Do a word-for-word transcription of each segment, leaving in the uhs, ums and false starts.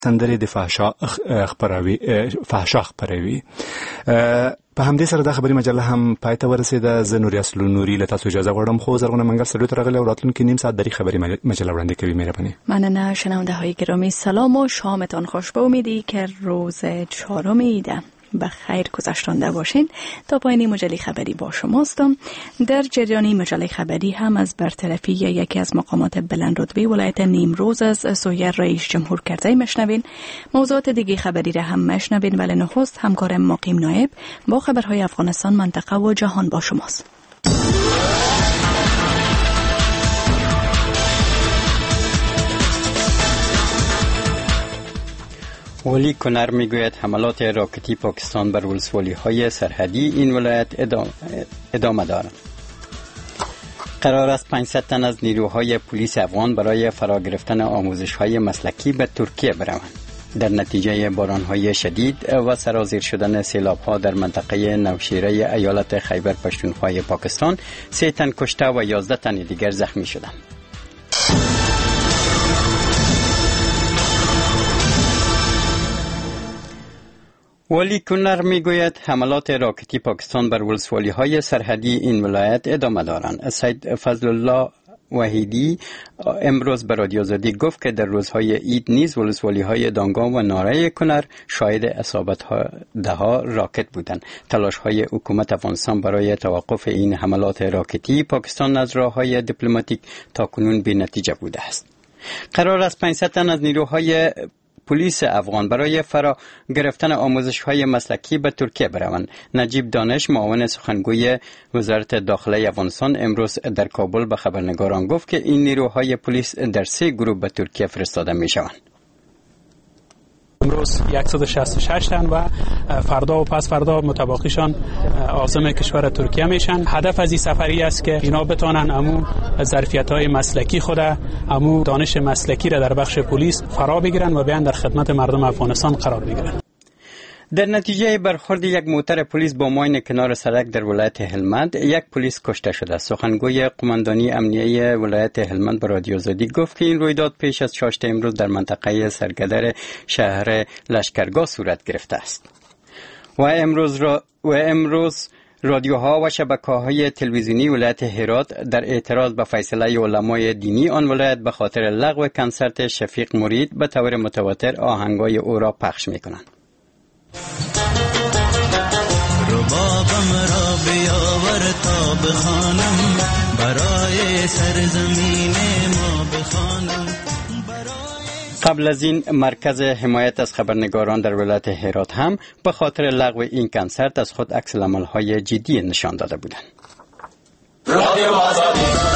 سندرې د فحشا خبروي فحشا خبروي. په همدې سره د خبري مجله هم پای ته ورسېده. زه نوري اصل نوري له تاسو اجازه غواړم خو زرغونه منګل سټوډیو ته راغلی او راتلونکي نیم ساعت دری خبري مجله وړاندې کوي. مهرباني. مننه شنونده های گرامی، سلام و شامتان خوش. به امیدی که روز چهارم عید به خیر گذشتانده باشین. تا پایان مجله خبری با شماستم. در جریان مجله خبری هم از برطرفی یکی از مقامات بلند رتبه ولایت نیمروز از سوی رئیس جمهور کرزی مشنوین. موضوعات دیگه خبری را هم مشنوین، ولی نخست همکار مقیم نایب با خبرهای افغانستان، منطقه و جهان با شماست. ولی کنر میگوید حملات راکتی پاکستان بر ولسوالی های سرحدی این ولایت ادامه, ادامه دارند. قرار است پانصد تن از نیروهای پلیس افغان برای فرا گرفتن آموزش های مسلکی به ترکیه بروند. در نتیجه باران های شدید و سرازیر شدن سیلاب ها در منطقه نوشیره ایالت خیبر پختونخوا پاکستان، سه تن کشته و یازده تن دیگر زخمی شدند. ولی کنر میگوید حملات راکتی پاکستان بر ولسوالی های سرحدی این ولایت ادامه دارند. سید فضل الله وحیدی امروز به رادیو آزادی گفت که در روزهای عید نیز ولسوالی های دانگام و ناره کنر شاهد اصابت ده ها راکت بودند. تلاش های حکومت افغانستان برای توقف این حملات راکتی پاکستان از راه های دیپلماتیک تا کنون بی نتیجه بوده است. قرار است پانصد تن از نیروهای پلیس افغان برای فرا گرفتن آموزش‌های مسلکی به ترکیه بروند. نجیب دانش، معاون سخنگوی وزارت داخله افغانستان، امروز در کابل به خبرنگاران گفت که این نیروهای پلیس در سه گروه به ترکیه فرستاده می‌شوند. امروز صد و شصت و شش تن و فردا و پس فردا متباقیشان عازم کشور ترکیه میشن. هدف از این سفری است که اینا بتونن امو ظرفیت‌های مسلکی خود، امو دانش مسلکی را در بخش پلیس فرا بگیرن و بیان در خدمت مردم افغانستان قرار بگیرن. در نتیجه برخورد یک موتر پلیس با ماین کنار سړک در ولایت هلمند، یک پلیس کشته شده. سخنگوی قماندانی امنیه ولایت هلمند به رادیو آزادی گفت که این رویداد پیش از چاشت امروز در منطقه سرگدر شهر لشکرگاه صورت گرفته است. و امروز را و امروز رادیوها و شبکه‌های تلویزیونی ولایت هرات در اعتراض به فیصله علمای دینی آن ولایت به خاطر لغو کنسرت شفیق مرید به طور متواتر آهنگای او را پخش می‌کنند. ربابم را بیاور تا بخوانم، برای سرزمین ما بخوانم. قبل از این مرکز حمایت از خبرنگاران در ولایت هرات هم به خاطر لغو این کنسرت از خود عکس العمل‌های جدی نشان داده بودند. رادیو آزادی.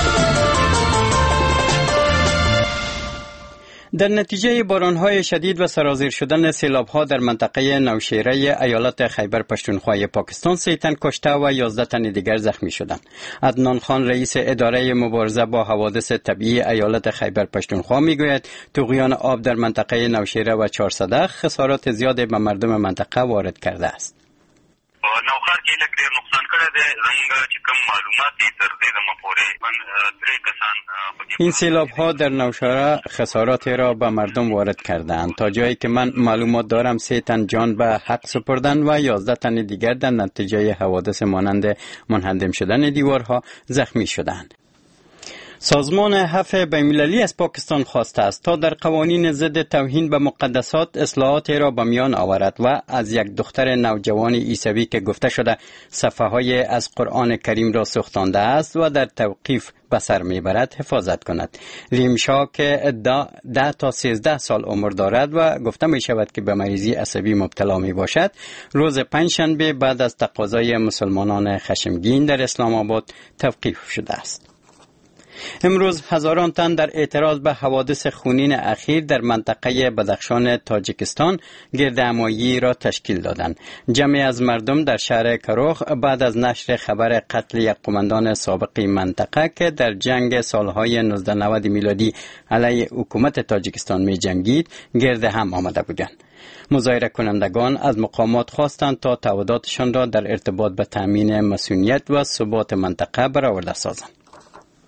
در نتیجه باران‌های شدید و سرازیر شدن سیلاب‌ها در منطقه نوشیره ایالت خیبر پختونخوا پاکستان، سه تن کشته و یازده تن دیگر زخمی شدند. عدنان خان، رئیس اداره مبارزه با حوادث طبیعی ایالت خیبر پختونخوا میگوید طغیان آب در منطقه نوشیره و چهارصده خسارات زیاد به مردم منطقه وارد کرده است. نوخار کې لکه ډېر نقصان کړی دی. زموږ چې کوم معلومات دي تر دې دمه پورې من درې کسان این سیلاب ها در نوشهره خسارات را به مردم وارد کردند. تا جایی که من معلومات دارم سه تن جان به حق سپردند و یازده تن دیگر در نتیجه حوادث مانند منهدم شدن دیوارها زخمی شدند. سازمان عفو بین‌المللی از پاکستان خواسته است تا در قوانین ضد توهین به مقدسات اصلاحات را به میان آورد و از یک دختر نوجوان عیسوی که گفته شده صفحه‌های از قرآن کریم را سوختانده است و در توقیف به سر میبرد حفاظت کند. لیمشا که ده تا سیزده سال عمر دارد و گفته می شود که به مریضی عصبی مبتلا می باشد، روز پنجشنبه بعد از تقاضای مسلمانان خشمگین در اسلام آباد توقیف شده است. امروز هزاران تن در اعتراض به حوادث خونین اخیر در منطقه بدخشان تاجیکستان گردهمایی را تشکیل دادند. جمعی از مردم در شهر کروخ بعد از نشر خبر قتل یک قماندان سابق منطقه که در جنگ سالهای نوزده نود میلادی علیه حکومت تاجیکستان می جنگید گرد هم آمده بودند. مظاهره کنندگان از مقامات خواستند تا تعهداتشان را در ارتباط به تامین مسئولیت و ثبات منطقه برآورده سازند.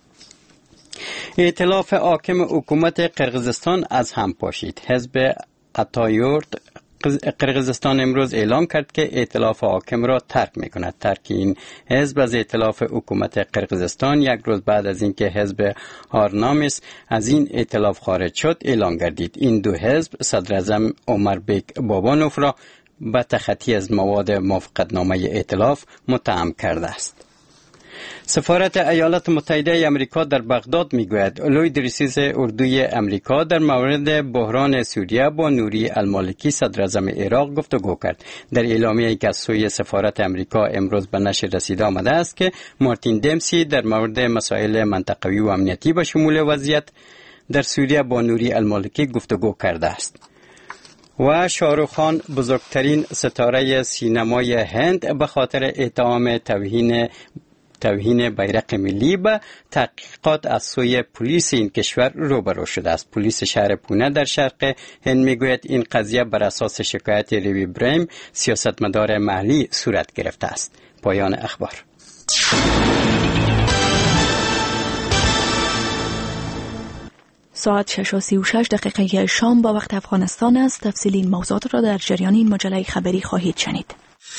ائتلاف حاکم حکومت قرقیزستان از هم پاشید. حزب اتایورد قرقیزستان امروز اعلام کرد که ائتلاف حاکم را ترک می‌کند. ترک این حزب از ائتلاف حکومت قرقیزستان یک روز بعد از اینکه حزب آرنامیس از این ائتلاف خارج شد اعلام گردید. این دو حزب صدر اعظم عمر بیک بابانوف را به تخطی از مواد موافقتنامه ائتلاف متهم کرده است. سفارت ایالات متحده آمریکا در بغداد میگوید لوید ریسیز اردوی آمریکا در مورد بحران سوریه با نوری المالکی صدر اعظم عراق گفتگو کرد. در اعلامیه‌ای که از سوی سفارت آمریکا امروز به نشر رسیده آمده است که مارتین دمسی در مورد مسائل منطقوی و امنیتی به شمول وضعیت در سوریه با نوری المالکی گفتگو کرده است. و شاهرخ خان بزرگترین ستاره سینمای هند به خاطر اتهام توهین توهین بیرق ملی به تحقیقات از سوی پلیس این کشور روبرو شده است. پلیس شهر پونه در شرق هند میگوید این قضیه بر اساس شکایت روی بریم سیاستمدار محلی صورت گرفته است. پایان اخبار. ساعت شش و سی و شش دقیقه شام با وقت افغانستان است. تفصیل این موضوعات را در جریان این مجله خبری خواهید شنید.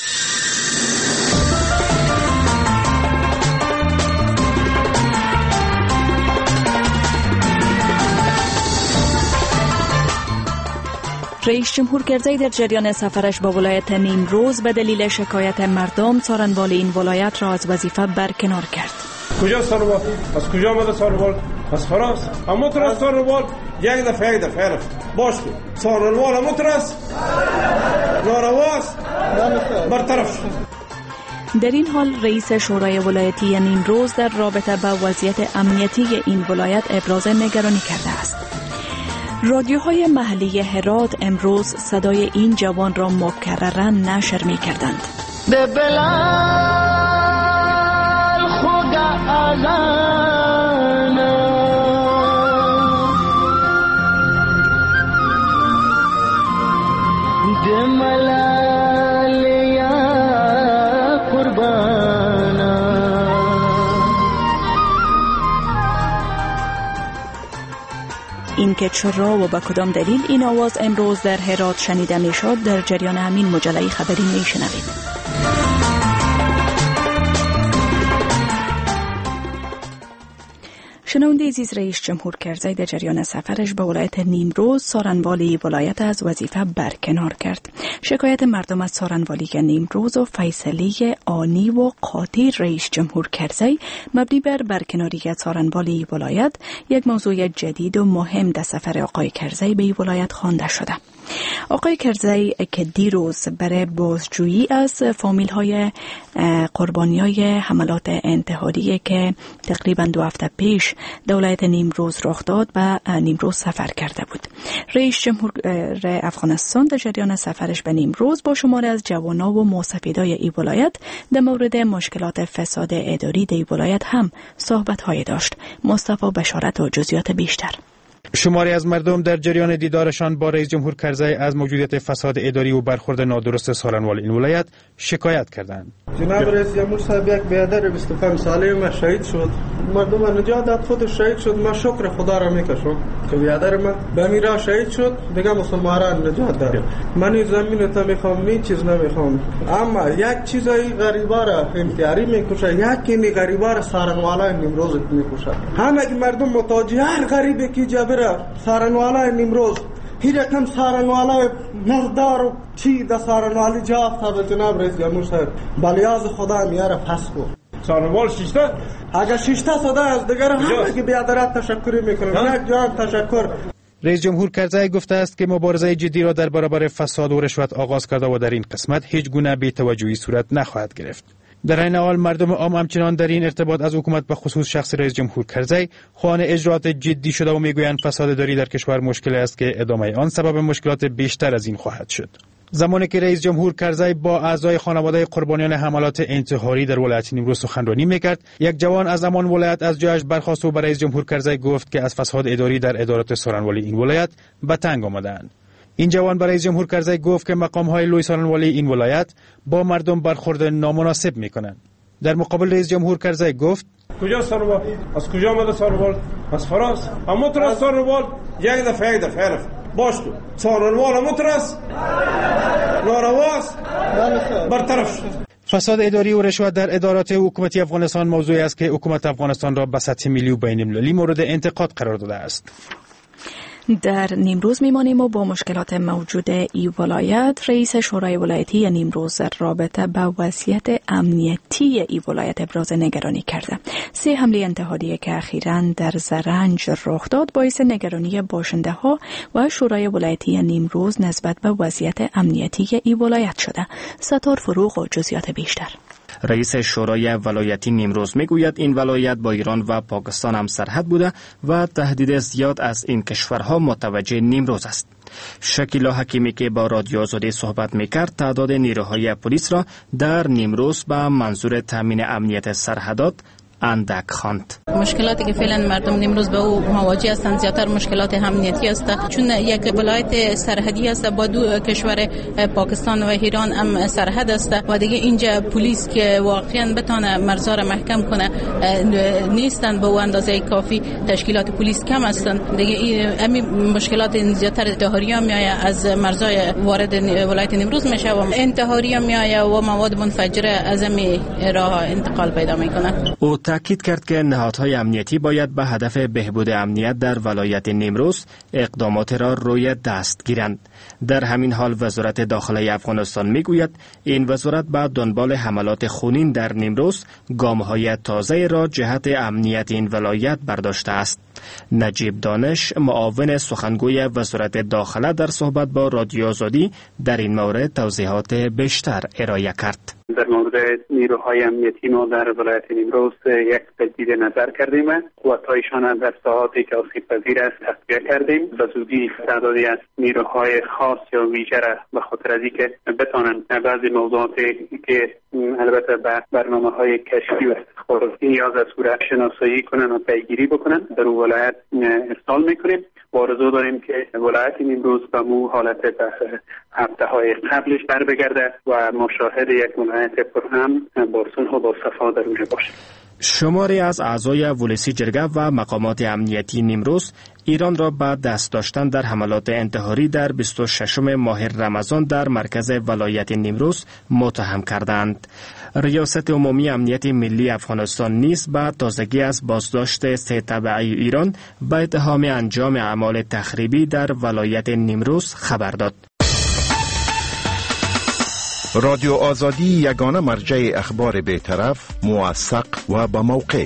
رئیس جمهور کرزی در جریان سفرش با ولایت نیمروز به دلیل شکایت مردم سارنوال این ولایت را از وظیفه برکنار کرد. کجا سارنوال؟ از کجا آمده سارنوال؟ از فرانسه. اما تو از سارنوال یک دفعه یک دفعه رفت. باش که سارنوال اما تو از نارواست برطرف شد. در این حال رئیس شورای ولایتی نیمروز در رابطه با وضعیت امنیتی این ولایت ابراز نگرانی کرده است. رادیوهای محلی هرات امروز صدای این جوان را مکرراً نشر می کردند. ده بلال خوگا آزانا ده ملال یا قربانا. این که چرا و به کدام دلیل این آواز امروز در هرات شنیده می شد در جریان همین مجله خبری می شنوید. شنونده عزیز، رئیس جمهور کرزی در جریان سفرش به ولایت نیمروز سارنوالی ولایت از وظیفه برکنار کرد. شکایت مردم از سارنوالی نیمروز و فیصله آنی و قاطع رئیس جمهور کرزی مبنی بر برکناری سارنوالی ولایت یک موضوع جدید و مهم در سفر آقای کرزی به این ولایت خوانده شده. آقای کرزی که دیروز برای بازجویی از فامیل های قربانی های حملات انتحاری که تقریبا دو هفته پیش دولت نیمروز رخ داد به نیمروز سفر کرده بود. رئیس جمهور افغانستان در جریان سفرش به نیمروز با شماری از جوانا و موسفیدای این ولایت در مورد مشکلات فساد اداری در این ولایت هم صحبت های داشت. مصطفی بشارت و جزئیات بیشتر. شماری از مردم در جریان دیدارشان با رئیس جمهور کرزی از موجودیت فساد اداری و برخورد نادرست سارنوال این ولایت شکایت کردند. جناب رئیس جمهور صاحب یک بیادر بیست و پنج ساله ما شهید شد. مردم نجات داد، خودش شهید شد. ما شکر خدا را میکشم که بیادر من به میرا شهید شد، دیگه مسلمانان نجات داد. من زمین تا میخوام، نی چیز نمیخوام. اما یک چیزای غریبا را انتحاری میکشه، یکی نی غریبا را سارنوالا نیمروز میکشه. همه مردم متوجه هر غریبی کی جبر سارنوالا نیمروز هیچ کم سارنوالا مردار و چی در سارنوالی جا افتاد. جناب رئیس جمهور صاحب بلیاز خدا میاره پس کو سارنوال شیشته اگر شیشته صدا از دیگر همه که بیادرات تشکری میکنم. یک جواب تشکر. رئیس جمهور کرزی گفته است که مبارزه جدی را در برابر فساد و رشوت آغاز کرده و در این قسمت هیچ گونه بی‌توجهی صورت نخواهد گرفت. در این حال مردم عام همچنان در این ارتباط از حکومت به خصوص شخص رئیس جمهور کرزی خواهان اجراءات جدی شده و میگویند فساد اداری در کشور مشکل است که ادامه آن سبب مشکلات بیشتر از این خواهد شد. زمانی که رئیس جمهور کرزی با اعضای خانواده قربانیان حملات انتحاری در ولایت نیمروز سخنرانی میکرد، یک جوان از همان ولایت از جایش برخاست و به رئیس جمهور کرزی گفت که از فساد اداری در ادارات سارنوالی این ولایت به تنگ آمدند. این جوان برای رئیس جمهور کرزی گفت که مقام‌های لوی سارنوالی این ولایت با مردم برخورد نامناسب می‌کنند. در مقابل رئیس جمهور کرزی گفت کجا سارنوال؟ از کجا آمده سارنوال؟ از فرانسه. اما تو از سارنوال یک دفعه یک دفعه رفت. باش تو سانوان مترس نارواست برطرف شد. فساد اداری و رشوت در ادارات حکومتی افغانستان موضوعی است که حکومت افغانستان را به سطح ملی و بین المللی مورد انتقاد قرار داده است. در نیمروز میمانیم و با مشکلات موجود ای ولایت رئیس شورای ولایتی نیمروز رابطه با وضعیت امنیتی ای ولایت ابراز نگرانی کرده. سه حمله انتحاریه که اخیراً در زرنج رخ داد باعث نگرانی باشنده ها و شورای ولایتی نیمروز نسبت به وضعیت امنیتی ای ولایت شده. ستار فروغ و جزئیات بیشتر. رئیس شورای ولایتی نیمروز میگوید این ولایت با ایران و پاکستان هم سرحد بوده و تهدید زیاد از این کشورها متوجه نیمروز است. شکیلا حکیمی که با رادیو آزادی صحبت میکرد تعداد نیروهای پلیس را در نیمروز به منظور تامین امنیت سرحدات اندک خواند. مشکلاتی که فعلا مردم نیمروز به او مواجه هستند زیاتر مشکلات امنیتی است، چون یک ولایت سرحدی است با دو کشور پاکستان و ایران هم سرحد است و دیگه اینجا پلیس که واقعا بتونه مرزها را محکم کنه نیستند به اندازه کافی. تشکیلات پلیس کم هستند دیگه. همین مشکلات زیاتر انتحاری‌ها میآید از مرزهای وارد ولایت نیمروز میشه و انتحاری‌ها میآید و مواد منفجره از همین راه انتقال پیدا میکنه. او تاکید کرد که نهادهای امنیتی باید به هدف بهبود امنیت در ولایت نیمروز اقدامات را روی دست گیرند. در همین حال وزارت داخلی افغانستان میگوید این وزارت به دنبال حملات خونین در نیمروز گام‌های تازه را جهت امنیت این ولایت برداشته است. نجیب دانش معاون سخنگوی وزارت داخله در صحبت با رادیو آزادی در این مورد توضیحات بیشتر ارائه کرد. در مورد نیروهای امنیتی ما در ولایت نیمروز یک تجدید نظر کردیم. قوت‌هایشان در ساحاتی که آسیب پذیر است تقویت کردیم. به زودی تعدادی از نیروهای خاص یا ویژه را به خاطر از اینکه بتوانند بعضی موضوعاتی که البته به برنامه‌های کشفی و استخباراتی نیاز است او را شناسایی کنند و پیگیری بکنند در اون ولایت ارسال میکنیم. با آرزو داریم که ولایت نیمروز به مو حالت هفته‌های قبلش بر بگرده و مشاهد یک ولایت پرامن با صلح و با صفا در اونجا باشه. شماری از اعضای ولسی جرگه و مقامات امنیتی نیمروز ایران را به دست داشتن در حملات انتحاری در بیست و ششم ماه رمضان در مرکز ولایت نیمروز متهم کردند. ریاست عمومی امنیت ملی افغانستان نیز به تازگی از بازداشت سه تبعی ایران به اتهام انجام اعمال تخریبی در ولایت نیمروز خبر داد. رادیو آزادی یگانه مرجع اخبار بی‌طرف، موثق و با موقع.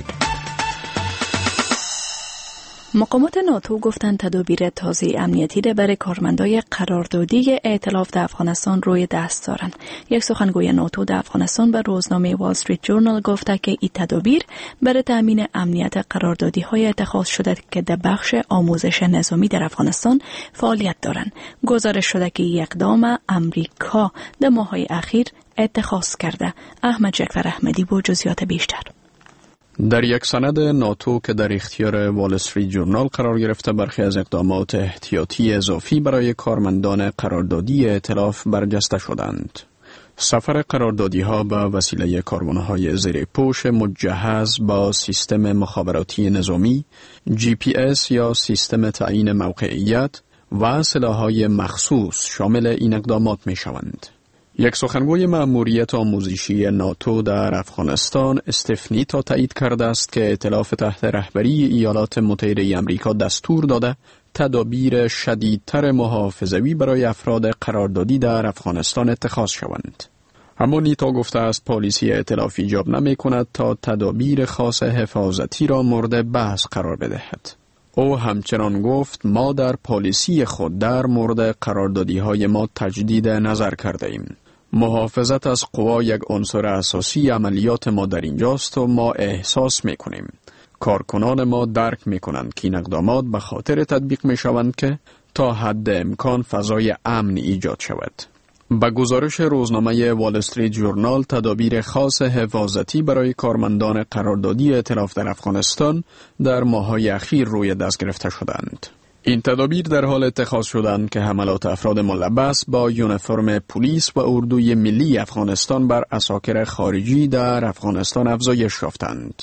مقامات ناتو گفتند تدابیر تازه امنیتی را برای کارمندای قراردادی ائتلاف در افغانستان روی دست دارند. یک سخنگوی ناتو در افغانستان به روزنامه وال استریت جورنال گفته که این تدابیر برای تامین امنیت قراردادی های اتخاذ شده که در بخش آموزش نظامی در افغانستان فعالیت دارند. گزارش شده که یک اقدام امریکا در ماه‌های اخیر اتخاذ کرده. احمد جعفر احمدی با جزئیات بیشتر. در یک سند ناتو که در اختیار وال استریت جورنال قرار گرفته برخی از اقدامات احتیاطی اضافی برای کارمندان قراردادی ائتلاف برجسته شدند. سفر قراردادی ها به وسیله کاروانهای زیر پوش مجهز با سیستم مخابراتی نظامی، جی پی اس یا سیستم تعیین موقعیت و سلاح‌های مخصوص شامل این اقدامات می شوند. یک سخنگوی مأموریت آموزشی ناتو در افغانستان استفنی تا تایید کرده است که ائتلاف تحت رهبری ایالات متحده آمریکا دستور داده تدابیر شدیدتر محافظوی برای افراد قراردادی در افغانستان اتخاذ شوند. اما نیتا گفته است پالیسی ائتلاف ایجاب نمی کند تا تدابیر خاص حفاظتی را مورد بحث قرار بدهد. او همچنان گفت ما در پالیسی خود در مورد قراردادی های ما تجدید نظر کرده ایم. محافظت از قوا یک عنصر اساسی عملیات ما در اینجاست و ما احساس می کنیم. کارکنان ما درک می کنند که این اقدامات به خاطر تطبیق می شوند که تا حد امکان فضای امن ایجاد شود. با گزارش روزنامه وال استریت جورنال تدابیر خاص حفاظتی برای کارمندان قراردادی ائتلاف در افغانستان در ماه‌های اخیر روی دست گرفته شدند. این تدابیر در حال اتخاذ شدند که حملات افراد ملبس با یونیفرم پلیس و اردوی ملی افغانستان بر عساکر خارجی در افغانستان افزایش یافتند.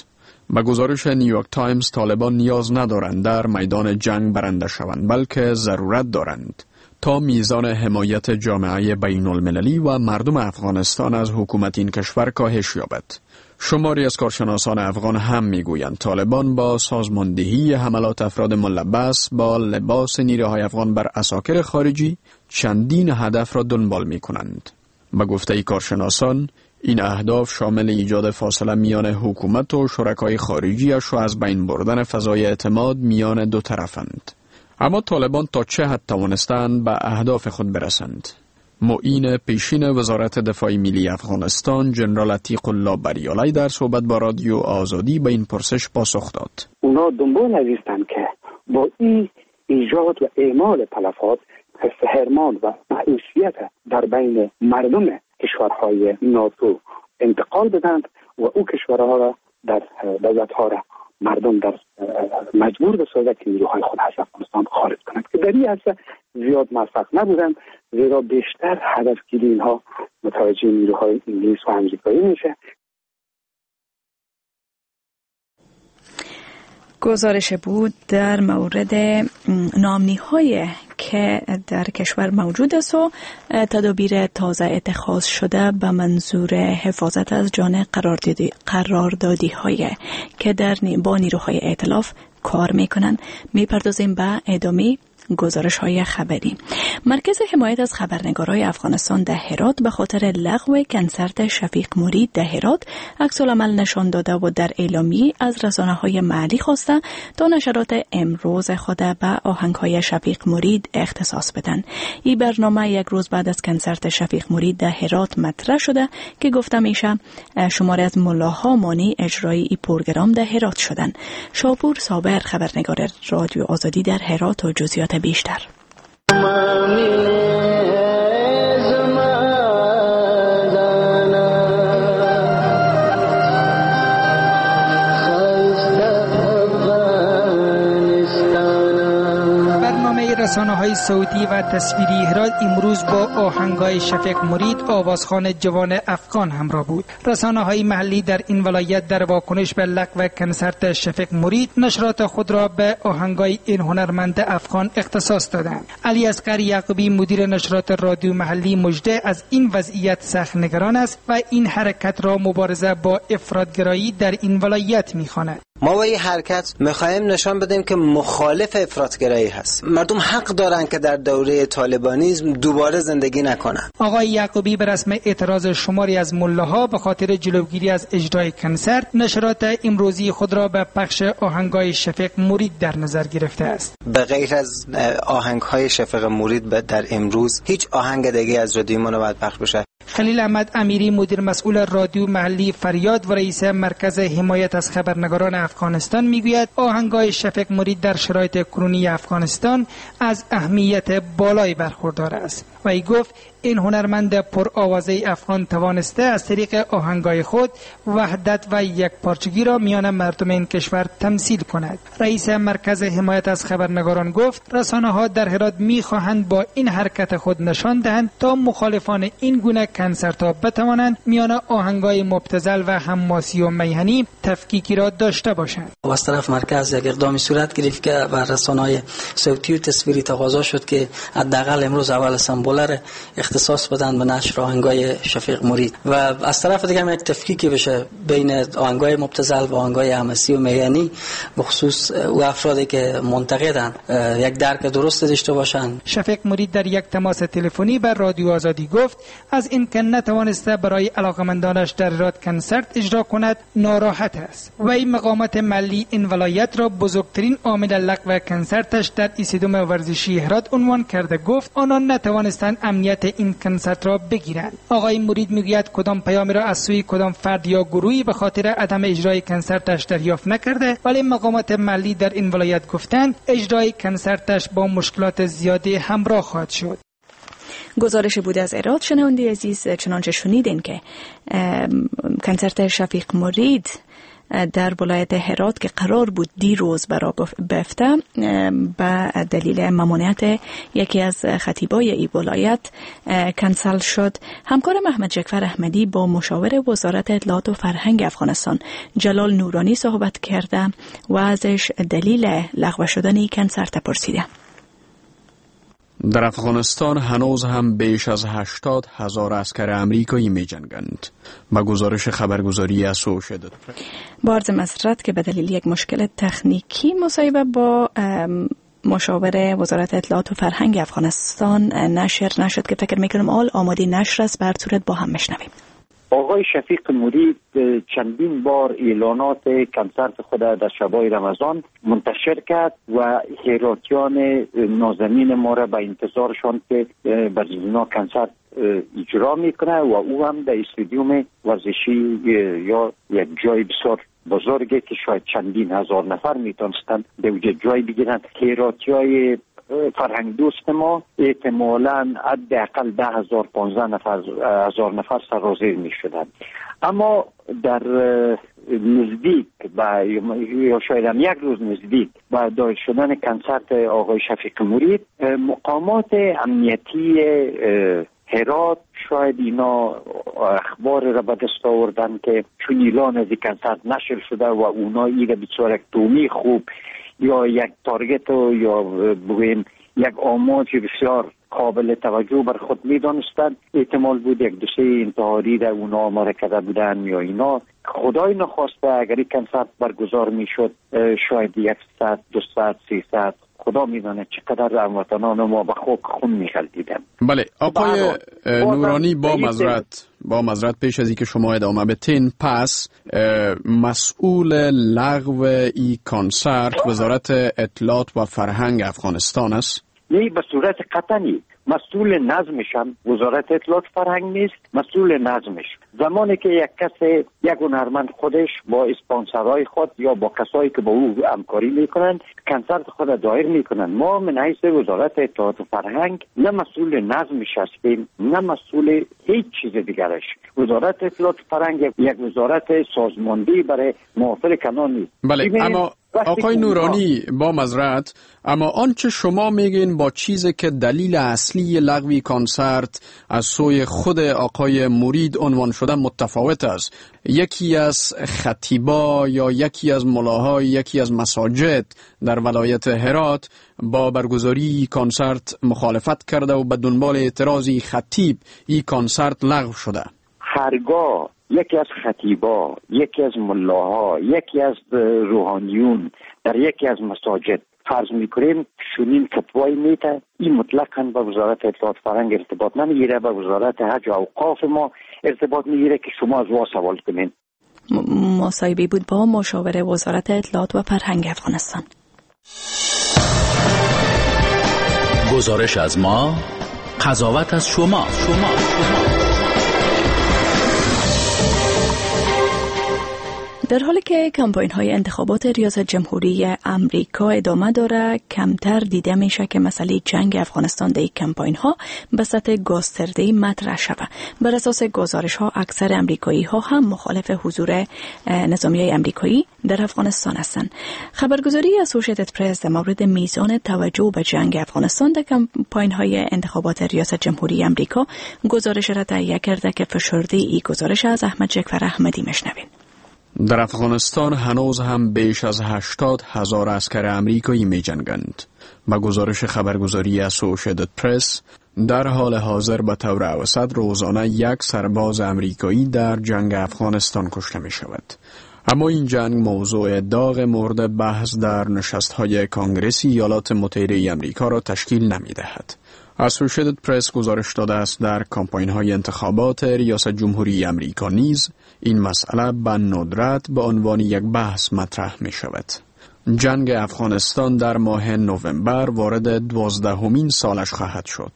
به گزارش نیویورک تایمز طالبان نیاز ندارند در میدان جنگ برنده شوند، بلکه ضرورت دارند تا میزان حمایت جامعه بین المللی و مردم افغانستان از حکومت این کشور کاهش یابد. شماری از کارشناسان افغان هم میگویند طالبان با سازماندهی حملات افراد ملبس با لباس نیروهای افغان بر عساکر خارجی چندین هدف را دنبال می کنند. به گفته کارشناسان این اهداف شامل ایجاد فاصله میان حکومت و شرکای خارجیش و از بین بردن فضای اعتماد میان دو طرفند. اما طالبان تا چه حد توانستند به اهداف خود برسند؟ معین پیشین وزارت دفاع ملی افغانستان جنرال عتیق الله بریالی در صحبت با رادیو آزادی به این پرسش پاسخ داد. اونا دنبال نویستند که با این ایجاد و اعمال تلفات حرمان و معیوسیت در بین مردم کشورهای ناتو انتقال بدند و او کشورها را در دولتها را مردم در مجبور به سازد که نیروهای خود از افغانستان خارج کنند که در این عرصه زیاد موفق نبودند، زیرا بیشتر هدفگیری اینها متوجه نیروهای انگلیس و امریکایی میشه. گزارش بود در مورد نامنی‌های که در کشور موجود است و تدابیر تازه اتخاذ شده به منظور حفاظت از جان قراردادی قراردادی های که در با نیروهای ائتلاف کار میکنند. میپردازیم به ادامه گزارش های خبری. مرکز حمایت از خبرنگارای افغانستان در هرات به خاطر لغو کنسرت شفیق مرید در هرات عکس‌العمل نشان داده و در اعلامیه از رسانه‌های محلی خواسته تا نشرات امروز خود به آهنگ‌های شفیق مرید اختصاص بدن. این برنامه یک روز بعد از کنسرت شفیق مرید در هرات مطرح شده که گفته میشه شماری از ملاها مانع اجرای این پروگرام در هرات شدن. شاپور صابر خبرنگار رادیو آزادی در هرات و جزئیات بیشتر. رسانه‌های صوتی و تصویری هرات امروز با آهنگای شفیق مرید آوازخوان جوان افغان همراه بود. رسانه‌های محلی در این ولایت در واکنش به لغو کنسرت شفیق مرید نشرات خود را به آهنگای این هنرمند افغان اختصاص دادند. علی اصغر یعقوبی مدیر نشرات رادیو محلی مژده از این وضعیت سخت نگران است و این حرکت را مبارزه با افراطگرایی در این ولایت می‌خواند. ما با این حرکت میخواهیم نشان بدیم که مخالف افراطگرایی هست. مردم حق دارن که در دوره طالبانیسم دوباره زندگی نکنن. آقای یعقوبی به رسم اعتراض شماری از ملاها به خاطر جلوگیری از اجرای کنسرت نشرات امروزی خود را به پخش آهنگای شفیق مرید در نظر گرفته است. به غیر از آهنگهای شفیق مرید در امروز هیچ آهنگ دیگه از رادیو ما نباید پخش بشه. خلیل احمد امیری مدیر مسئول رادیو محلی فریاد و رئیس مرکز حمایت از خبرنگاران افغانستان میگوید آهنگای شفیق مرید در شرایط کنونی افغانستان از اهمیت بالایی برخوردار است و ای گفت این هنرمند پرآوازه افغان توانسته از طریق آهنگای خود وحدت و یک پارچگی را میان مردم این کشور تمثیل کند. رئیس مرکز حمایت از خبرنگاران گفت رسانه‌ها در هرات می‌خواهند با این حرکت خود نشان دهند تا مخالفان این گونه کنسرت‌ها بتوانند میان آهنگای مبتذل و حماسی و میهنی تفکیکی را داشته باشند. از طرف مرکز یک اقدامی صورت گرفت که بر رسانه‌های صوتی و تصویری تقاضا شد که حداقل امروز اول سمبولر اختصاص بدن به نشر آهنگای شفیق مرید و از طرف دیگه هم یک تفکیکی بشه بین آهنگای مبتذل و آهنگای حماسی و میهنی به خصوص او افرادی که منتقدن یک درک درست داشته باشن. شفیق مرید در یک تماس تلفنی بر رادیو آزادی گفت از این که نتوانسته برای علاقمندانش در هرات کنسرت اجرا کند ناراحت است و این مقامات ملی این ولایت را بزرگترین عامل لغو کنسرتش در ایستادوم ورزشی هرات عنوان کرده. گفت آنان نتوانستند امنیت این کنسرت را بگیرند. آقای مرید میگوید کدام پیامی را از سوی کدام فرد یا گروهی به خاطر عدم اجرای کنسرتش دریافت نکرده، ولی مقامات محلی در این ولایت گفتند اجرای کنسرتش با مشکلات زیادی همراه خواهد شد. گزارش بود از هرات. شنونده عزیز چنانچه شنیدین که کنسرت شفیق مرید در ولایت هرات که قرار بود دیروز برا بفته به دلیل ممانعت یکی از خطیبای این ولایت کنسل شد. همکار محمد جعفر احمدی با مشاور وزارت اطلاعات و فرهنگ افغانستان جلال نورانی صحبت کرده و ازش دلیل لغو شدن این کنسرت پرسیده. در افغانستان هنوز هم بیش از هشتاد هزار عسکر امریکایی می جنگند. با گزارش خبرگزاری اسوشیتد با عرض معذرت که به دلیل یک مشکل تکنیکی مصاحبه با مشاور وزارت اطلاعات و فرهنگ افغانستان نشر نشد که فکر میکنم آل آماده نشر است. بر صورت با هم میشنویم. آقای شفیق مرید چندین بار اعلانات کنسرت خود در شبای رمضان منتشر کرد و هراتیان نازنین ما را به انتظارشان که برزینا کنسرت اجرا میکنه و او هم در استادیوم ورزشی یا یک جای بسیار بزرگه که شاید چندین هزار نفر میتونستند به اونجا جای بگیرند. هراتیای فرهنگ دوست ما احتمالاً حداقل ده هزار پانزده نفر هزار نفر سرازیر می شدن. اما در نزدیک با یا شاید هم یک روز نزدیک با دایر شدن کنسرت آقای شفیق مرید مقامات امنیتی هرات شاید اینا اخبار را به دست آوردن که چون اعلان از کنسرت نشر شده و اونا ایره بسیار یک تومی خوب یا یک تارگت یا بگویم یک آماج بسیار قابل توجه بر خود می دانستند. احتمال بود یک دوسته انتحاری را اونا آماده کرده بودن یا اینا. خدای نخواسته اگر این کنسرت برگزار می شد شاید یک ساعت دو ساعت سی ساعت خدا میدانه چقدر هموطنان ما به خوک خون می‌خلدیدن. بله آقای نورانی با معذرت با معذرت پیش از اینکه شما ادامه بدین، پس مسئول لغو این کنسرت وزارت اطلاعات و فرهنگ افغانستان است؟ نه به صورت قطعی. مسئول نظمش هم وزارت اطلاعات فرهنگ نیست، مسئول نظمش زمانی که یک کس یک هنرمند خودش با اسپانسرهای خود یا با کسایی که با او همکاری میکنن کنسرت خود دایر میکنن، ما من حیث وزارت اطلاعات فرهنگ نه مسئول نظمش هستیم نه مسئول هیچ چیز دیگرش. وزارت اطلاعات فرهنگ یک وزارت سازماندهی برای محافل کنان نیست. بله اما آقای نورانی با معذرت، اما آنچه شما میگین با چیزی که دلیل اصلی لغوی کنسرت از سوی خود آقای مرید عنوان شده متفاوت است. یکی از خطیبا یا یکی از ملاهای یکی از مساجد در ولایت هرات با برگزاری کنسرت مخالفت کرده و به دنبال اعتراضی خطیب این کنسرت لغو شده. هرگاه یکی از خطیبا، یکی از ملاها، یکی از روحانیون در یکی از مساجد فرض میکنیم شونین فتوای میده، این مطلقاً با وزارت اطلاعات فرهنگ ارتباط نمیگیره، با وزارت حج و اوقاف ما ارتباط میگیره که شما از وا سوال کنین. مصاحبه بود با مشاور وزارت اطلاعات و فرهنگ افغانستان. گزارش از ما، قضاوت از شما. شما شما در حالی که کمپاین های انتخابات ریاست جمهوری امریکا ادامه داره، کمتر دیده میشه که مسئله جنگ افغانستان در این کمپاین ها به سطح گسترده‌ای مطرح شود. بر اساس گزارش ها اکثر امریکایی ها هم مخالف حضور نظامیای امریکایی در افغانستان هستند. خبرگزاری اسوشیتد پرس در مورد میزان توجه به جنگ افغانستان در کمپاین های انتخابات ریاست جمهوری امریکا گزارش را تهیه کرده که فشرده این گزارش از احمد جعفر احمدی میشنویم. در افغانستان هنوز هم بیش از هشتاد هزار عسکر امریکایی می جنگند. با گزارش خبرگزاری اسوشیتد پرس در حال حاضر به طور اوسط روزانه یک سرباز امریکایی در جنگ افغانستان کشته می شود. اما این جنگ موضوع داغ مورد بحث در نشست‌های کانگرس ایالات متحده امریکا را تشکیل نمی دهد. اسوشیتد پرس گزارش داده است در کمپاین‌های انتخابات ریاست جمهوری امریکا نیز این مسئله به ندرت به عنوان یک بحث مطرح می شود. جنگ افغانستان در ماه نوامبر وارد دوازدهمین سالش خواهد شد.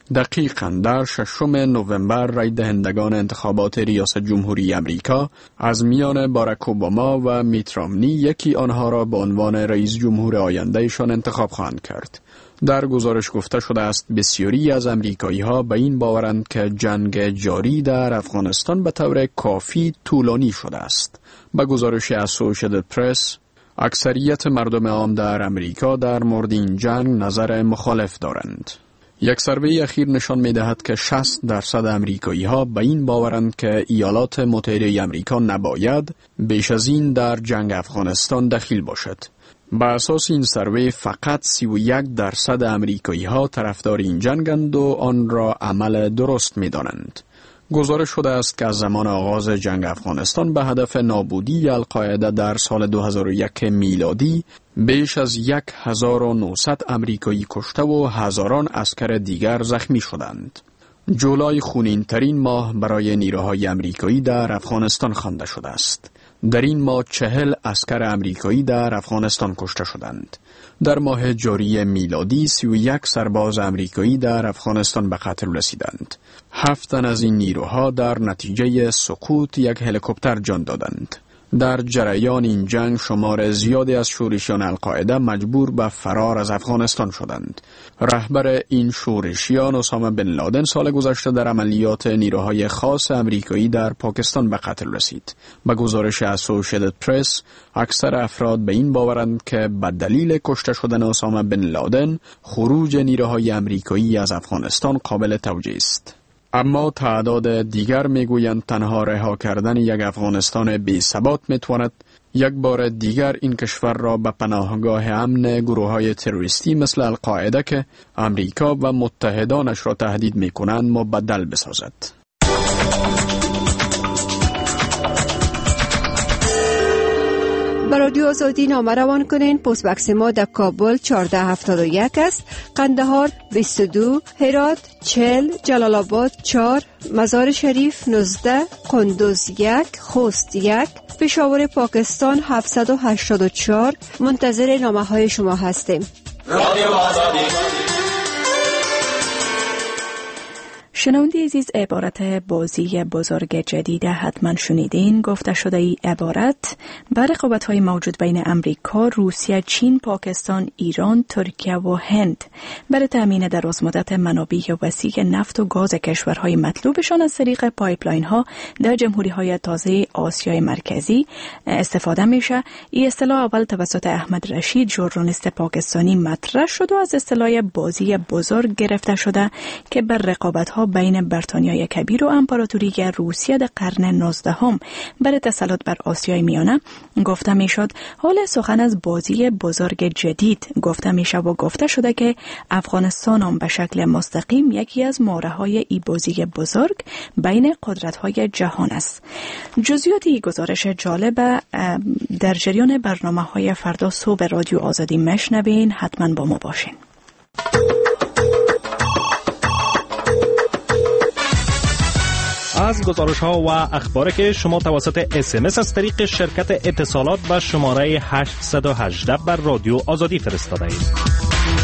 دقیقاً در ششم نوامبر رای دهندگان انتخابات ریاست جمهوری امریکا از میان باراک اوباما و میت رامنی یکی آنها را به عنوان رئیس جمهور آیندهشان انتخاب خواهند کرد. در گزارش گفته شده است بسیاری از امریکایی ها به این باورند که جنگ جاری در افغانستان به طور کافی طولانی شده است. به گزارش اسوسییتد پرس، اکثریت مردم عام در امریکا در مورد این جنگ نظر مخالف دارند. یک سروی اخیر نشان می دهد که شصت درصد امریکایی ها به این باورند که ایالات متحده امریکا نباید بیش از این در جنگ افغانستان دخیل باشد. با اساس این سروی فقط سی و یک درصد امریکایی ها طرفدار این جنگند و آن را عمل درست می دانند. گزارش شده است که از زمان آغاز جنگ افغانستان به هدف نابودی القاعده در سال دو هزار و یک میلادی بیش از یک هزار و نهصد امریکایی کشته و هزاران عسکر دیگر زخمی شدند. جولای خونین ترین ماه برای نیروهای امریکایی در افغانستان خوانده شده است. در این ماه چهل عسکر امریکایی در افغانستان کشته شدند. در ماه جاری میلادی سی و یک سرباز امریکایی در افغانستان به قتل رسیدند. هفت تن از این نیروها در نتیجه سقوط یک هلیکوپتر جان دادند. در جریان این جنگ شمار زیادی از شورشیان القاعده مجبور به فرار از افغانستان شدند. رهبر این شورشیان اسامه بن لادن سال گذشته در عملیات نیروهای خاص امریکایی در پاکستان به قتل رسید. به گزارش اسوسییتد پرس، اکثر افراد به این باورند که به دلیل کشته شدن اسامه بن لادن خروج نیروهای امریکایی از افغانستان قابل توجیه است. اما تعداد دیگر میگویند تنها رها کردن یک افغانستان بی ثبات میتواند یک بار دیگر این کشور را به پناهگاه امن گروه‌های تروریستی مثل القاعده که امریکا و متحدانش را تهدید میکنند مبدل بسازد. به رادیو آزادی نامه روان کنین. پست بکس ما در کابل چهارده هفتاد و یک است، قندهار بیست و دو، هرات چهل، جلال آباد چهار، مزار شریف نوزده، قندوز یک، خوست یک، پشاور پاکستان هفتصد و هشتاد و چهار. منتظر نامه های شما هستیم. رادیو آزادی. شنونده عزیز، عبارت بازی بزرگ جدید حتما شنیدین. گفته شده ای عبارت بر رقابت‌های موجود بین امریکا، روسیه، چین، پاکستان، ایران، ترکیه و هند برای تامین درازمدت منابع وسیع نفت و گاز کشورهای مطلوبشان از طریق پایپلاین‌ها در جمهوری‌های تازه آسیای مرکزی استفاده میشه. این اصطلاح اول توسط احمد رشید ژورنالیست پاکستانی مطرح شد و از اصطلاح بازی بزرگ گرفته شده که بر رقابت‌ها بین بریتانیای کبیر و امپراتوری روسیه در قرن نوزدهم برای تسلط بر آسیای میانه گفته میشد. حال سخن از بازی بزرگ جدید گفته میشه و گفته شده که افغانستان هم به شکل مستقیم یکی از مهره‌های ای بازی بزرگ بین قدرت‌های جهان است. جزئیات این گزارش جالب در جریان برنامه‌های فردا صبح رادیو آزادی مشنوین. حتما با ما باشین. از گزارش ها و اخباری که شما توسط اس ام اس از طریق شرکت اتصالات به شماره هشت یک هشت بر رادیو آزادی فرستاده اید.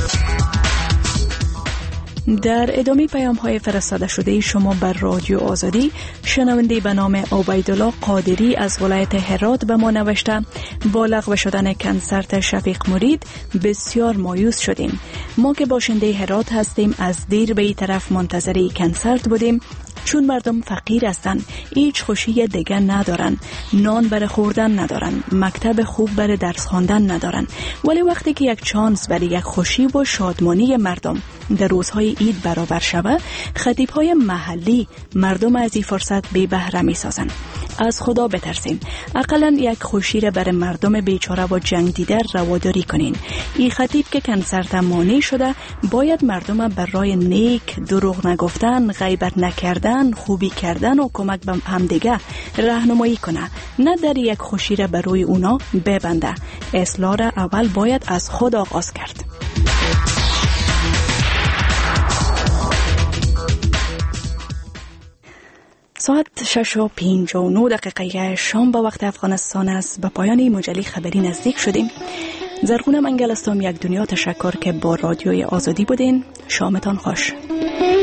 در ادامه پیام های فرستاده شده شما بر رادیو آزادی، شنونده به نام عبیدالله قادری از ولایت هرات به ما نوشته: با لغو شدن کنسرت شفیق مرید بسیار مایوس شدیم. ما که باشنده هرات هستیم از دیر به این طرف منتظر این کنسرت بودیم، چون مردم فقیر هستند، هیچ خوشی دیگر ندارن، نان برای خوردن ندارن، مکتب خوب برای درس خواندن ندارن. ولی وقتی که یک چانس برای یک خوشی و شادمانی مردم در روزهای عید برابر شود، خطیب‌های محلی مردم از این فرصت بی بهره می‌سازند. از خدا بترسین، اقلاً یک خوشی را برای مردم بیچاره و جنگ دیده رواداری کنین. این خطیب که کنسرت مانع شده باید مردم بر راه نیک، دروغ نگفتن، غیبت نکردن، خوبی کردن و کمک به همدیگه راهنمایی کنه، نه در یک خوشی را بر روی اونا ببنده. اصلاح را اول باید از خود آغاز کرد. ساعت شش و پنجاه و نه دقیقه شام با وقت افغانستان است. به پایان مجله خبری نزدیک شدیم. زرغون منگل استم یک دنیا تشکر که با رادیوی آزادی بودین. شامتان خوش.